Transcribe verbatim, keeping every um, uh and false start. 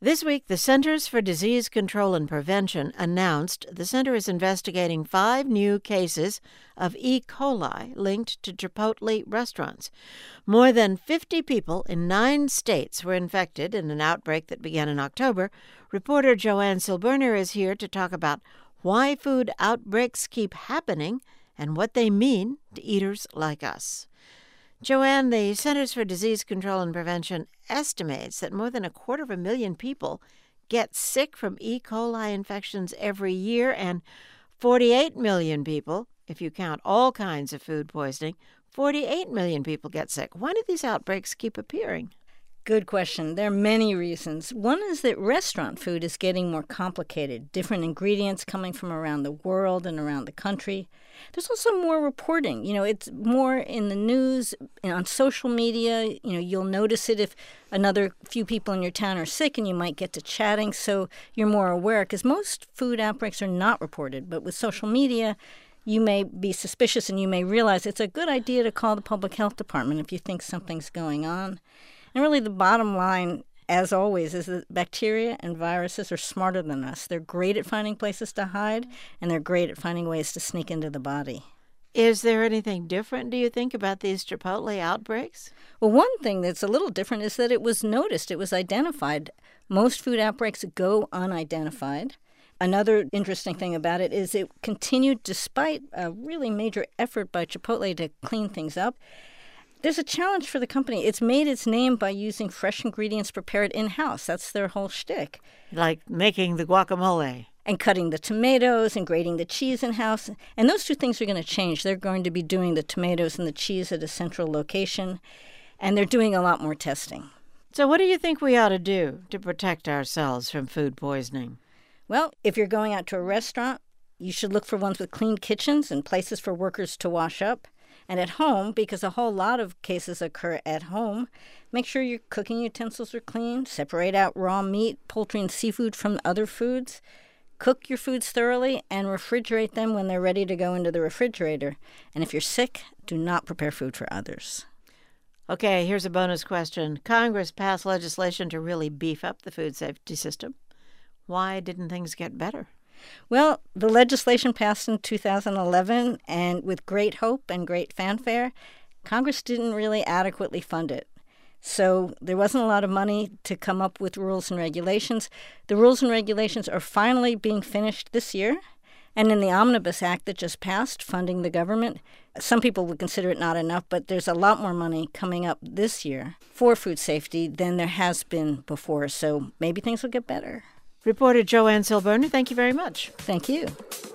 This week, the Centers for Disease Control and Prevention announced the center is investigating five new cases of E. coli linked to Chipotle restaurants. More than fifty people in nine states were infected in an outbreak that began in October. Reporter Joanne Silberner is here to talk about why food outbreaks keep happening and what they mean to eaters like us. Joanne, the Centers for Disease Control and Prevention estimates that more than a quarter of a million people get sick from E. coli infections every year, and forty-eight million people, if you count all kinds of food poisoning, forty-eight million people get sick. Why do these outbreaks keep appearing? Good question. There are many reasons. One is that restaurant food is getting more complicated, different ingredients coming from around the world and around the country. There's also more reporting. You know, it's more in the news, on social media. You know, you'll notice it if another few people in your town are sick, and you might get to chatting, so you're more aware, because most food outbreaks are not reported. But with social media, you may be suspicious, and you may realize it's a good idea to call the public health department if you think something's going on. And really the bottom line, as always, is that bacteria and viruses are smarter than us. They're great at finding places to hide, and they're great at finding ways to sneak into the body. Is there anything different, do you think, about these Chipotle outbreaks? Well, one thing that's a little different is that it was noticed, it was identified. Most food outbreaks go unidentified. Another interesting thing about it is it continued despite a really major effort by Chipotle to clean things up. There's a challenge for the company. It's made its name by using fresh ingredients prepared in-house. That's their whole shtick. Like making the guacamole. And cutting the tomatoes and grating the cheese in-house. And those two things are going to change. They're going to be doing the tomatoes and the cheese at a central location. And they're doing a lot more testing. So what do you think we ought to do to protect ourselves from food poisoning? Well, if you're going out to a restaurant, you should look for ones with clean kitchens and places for workers to wash up. And at home, because a whole lot of cases occur at home, make sure your cooking utensils are clean. Separate out raw meat, poultry, and seafood from other foods. Cook your foods thoroughly and refrigerate them when they're ready to go into the refrigerator. And if you're sick, do not prepare food for others. Okay, here's a bonus question. Congress passed legislation to really beef up the food safety system. Why didn't things get better? Well, the legislation passed in two thousand eleven, and with great hope and great fanfare, Congress didn't really adequately fund it. So there wasn't a lot of money to come up with rules and regulations. The rules and regulations are finally being finished this year. And in the Omnibus Act that just passed, funding the government, some people would consider it not enough, but there's a lot more money coming up this year for food safety than there has been before. So maybe things will get better. Reporter Joanne Silberner, thank you very much. Thank you.